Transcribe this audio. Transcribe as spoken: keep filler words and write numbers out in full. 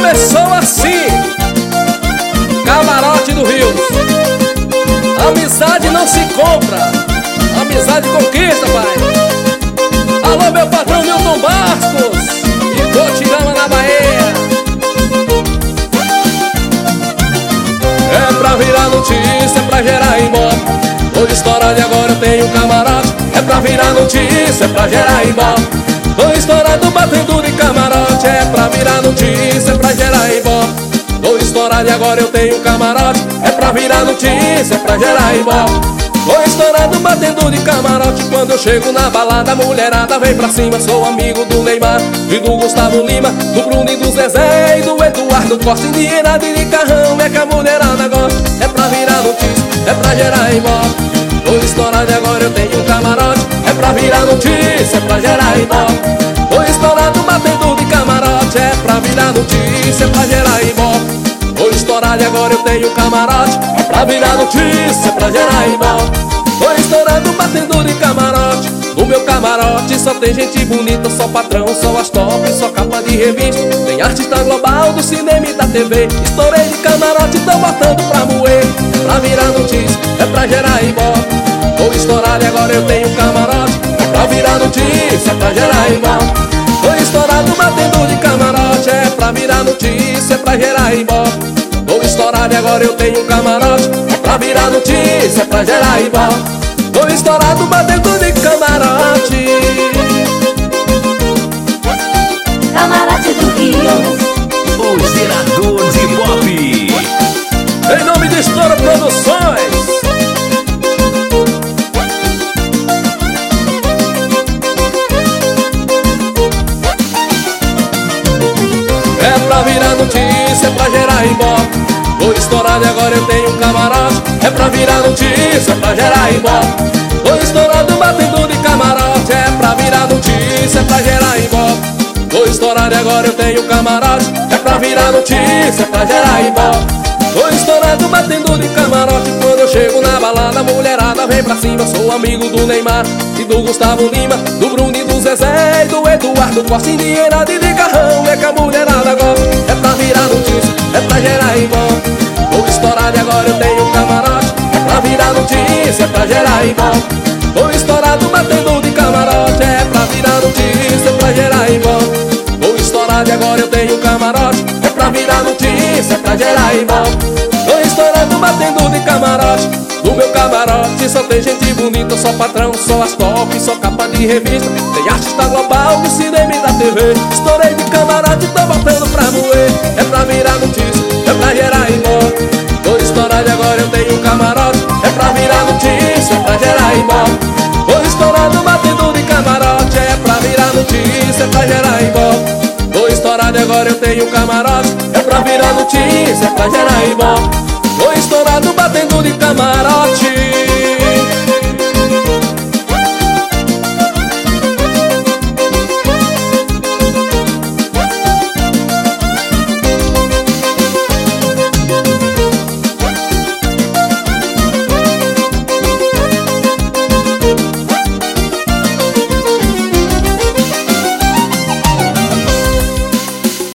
começou assim. Camarote do Rio. Amizade não se compra, amizade conquista, pai. Alô, meu patrão Milton Bastos e Cotirama na Bahia. É pra virar notícia, pra gerar ibope. Tô estourado e agora eu tenho um camarote. É pra virar notícia, é pra gerar ibope. Tô estourado batendo de camarote. É pra virar notícia, é pra gerar ibope. Tô estourado e agora eu tenho um camarote. É pra virar notícia, é pra gerar ibope. Tô estourado batendo de camarote. Quando eu chego na balada, a mulherada vem pra cima. Sou amigo do Neymar e do Gustavo Lima, do Bruno e do Zezé e do Eduardo Costa. Endinheirado e de carrão é que a mulherada gosta. É pra virar notícia, é pra gerar ibope. Tô estourado e agora eu tenho um camarote. É pra virar notícia, é pra gerar ibope. Tô estourado batendo de camarote. É pra virar notícia, é pra gerar ibope. Tô estourado e agora eu tenho um camarote. É pra virar notícia, é pra gerar ibope. Tô estourado batendo de camarote. No meu camarote só tem gente bonita, só patrão, só as top, só capa de revista. Tem artista global do cinema e da T V. Estourei de camarote, tô botando pra moer. É pra virar notícia, é pra gerar ibope. Tô estourado e agora eu tenho um camarote. É pra virar notícia, é pra gerar ibope. Tô estourado batendo de camarote. É pra virar notícia, é pra gerar ibope. Tô estourado e agora eu tenho um camarote. É pra virar notícia, é pra gerar ibope. Tô estourado batendo de camarote. Camarote do Rio, o gerador de pop. Em nome de Estouro Produções. É pra virar notícia, é pra gerar ibope. Tô estourado e agora eu tenho um camarote. É pra virar notícia, é pra gerar ibope. Tô estourado batendo de camarote. É pra virar notícia, é pra gerar ibope. Tô estourado e agora eu tenho um camarote. É pra virar notícia, é pra gerar ibope. Tô estourado batendo de camarote. Quando eu chego na balada, a mulherada vem pra cima. Sou amigo do Neymar e do Gustavo Lima, do Bruno e do Zezé e do Eduardo Costa. Endinheirado e de carrão é que a mulherada gosta. É pra virar notícia, é pra gerar ibope. Tô estourado e agora eu tenho um camarote. É pra virar notícia, é pra gerar ibope. Tô estourado batendo de camarote. É pra virar notícia, é pra gerar ibope. Tô estourado e agora eu tenho um camarote. É pra virar notícia, é pra gerar ibope. Tô estourado batendo de camarote. No meu camarote só tem gente bonita, só patrão, só as top, só capa de revista. Tem artista global do cinema e da T V. Estourei de camarote, tô botando pra moer. É pra virar notícia, é pra gerar ibope. Tô estourado e agora eu tenho um camarote. É pra virar notícia, é pra gerar ibope. Tô estourado batendo de camarote. É pra virar notícia, é pra gerar ibope. Tô estourado e agora eu tenho um camarote. É pra virar notícia, é pra gerar ibope. Tô estourado batendo de camarote.